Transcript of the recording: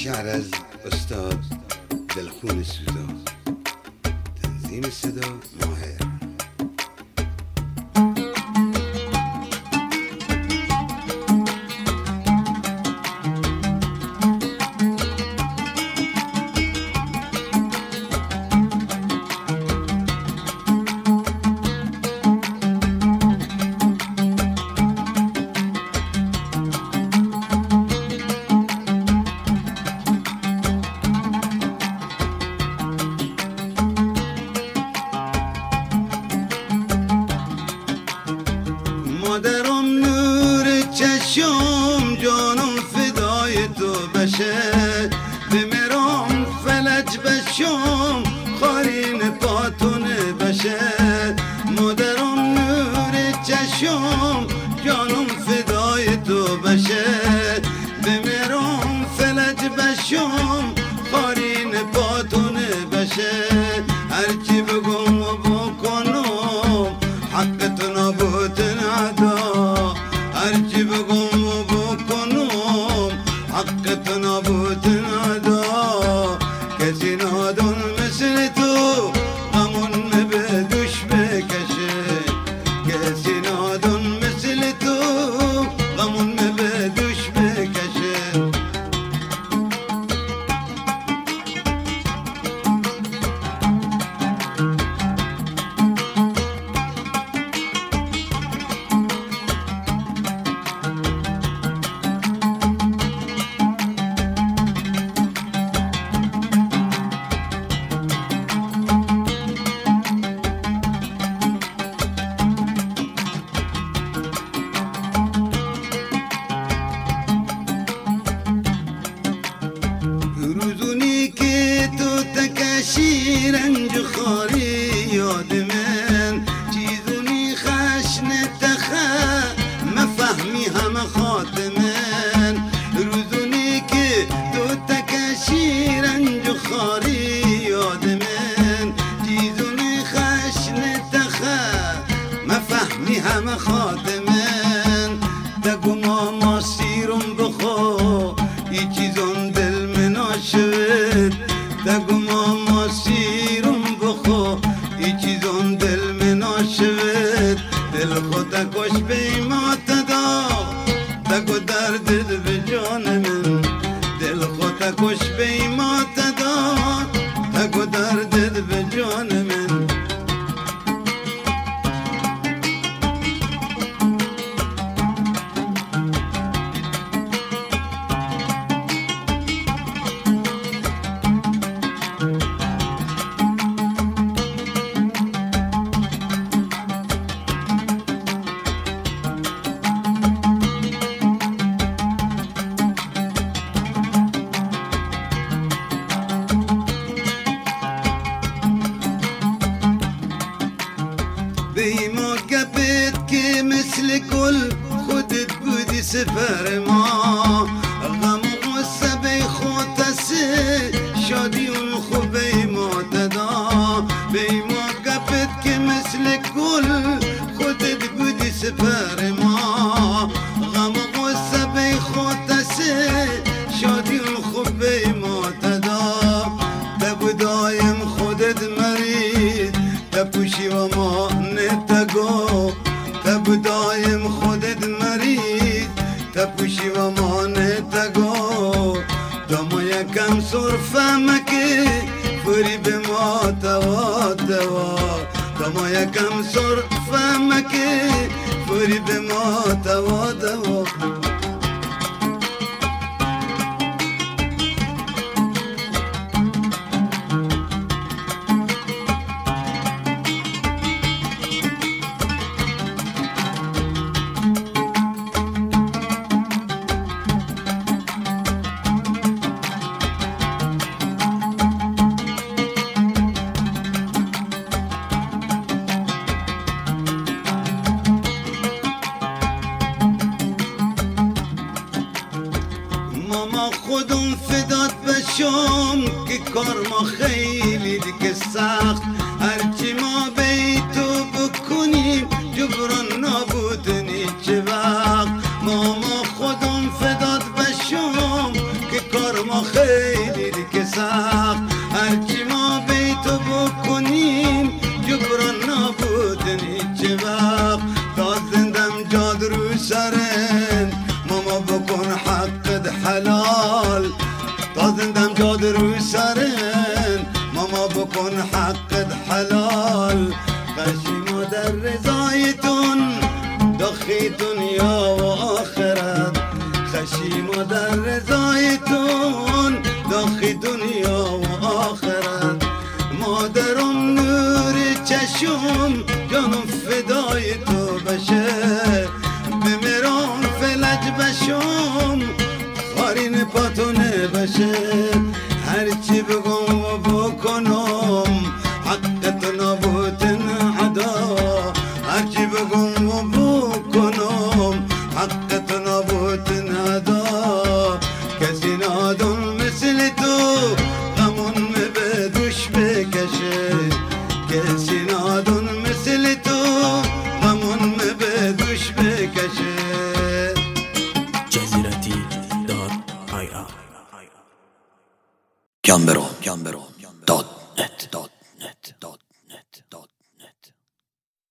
شعر از استاد دلخون سودا، تنظیم صدا ماهر. مادرم نور چشم، جانم فدای تو بشه، بمیرم فلج بشم، خارین پاتونه بشه. مادرم نور چشم، جانم فدای تو بشه، بمیرم فلج بشم، خارین پاتونه بشه. هرچی بگم و بکنم حقت نبود ندا، هرچی بگم و بکنم حقت نبود ندا. کسی نادون مثل تو غمون به دوش بکشه، کسی نادون مثل تو غمون به دوش بکشه. روزونی که تو تکشی رنج خاری یاد من، چیزونی خشن تخه مفهمی همه خاتمن. روزونی که تو تکشی رنج خاری یاد من، چیزونی خشن تخه مفهمی همه خاتمن. دگو ماما سیرم بخو ای چیزون دل مناشد، دگو ماما سیرم بخو ای چیزون دل مناشد. دل خود کش بیمات دا، دگو درد دل به جان من، دل خود کش بیمات دا، دگو درد دل به جان من. بیما گپت که مثل گل خودت بودی سفر ما، غم و غصه بی خودتسه شادی اون خوب بیما تدا. بیما گپت که مثل گل خودت بودی سفر ما، غم و غصه بی خودتسه شادی اون خوب بیما تدا. تبو دایم خودت مرید تپوشی و ما نتگو، تبو دایم خودت مرید تپوشی و ما نتگو. دما یکم صرفه مکه فوری به ما توا توا، دما یکم صرفه مکه فوری به ما توا توا. ماما خودم فدات بشم که کار ما خیلی دیگه سخت، هرچی ما بی تو بکنیم جبران نبود نیچه وقت. ماما خودم فدات بشم که کار ما خیلی ساق تا زندم جاد رو سرن ماما بکن حقت حلال تا زندم جاد رو سرن ماما بکن حقت حلال خشیما در رضایتون دخی دنیا و آخرت خشیما در رضایتون دخی دنیا و آخرت مادرم نور چشم جانم فدای تو بشه بمیرم فلج بشم خارین پاتونه بشه هرچی بگم و بکنم حقت نبوتن عدا هرچی بگم و بکنم حقت نبوتن عدا کسی نادون مثل تو غمون به دوش بکشه کسی نادون مثل تو غمون به دوش بکشه جزیرتی.ir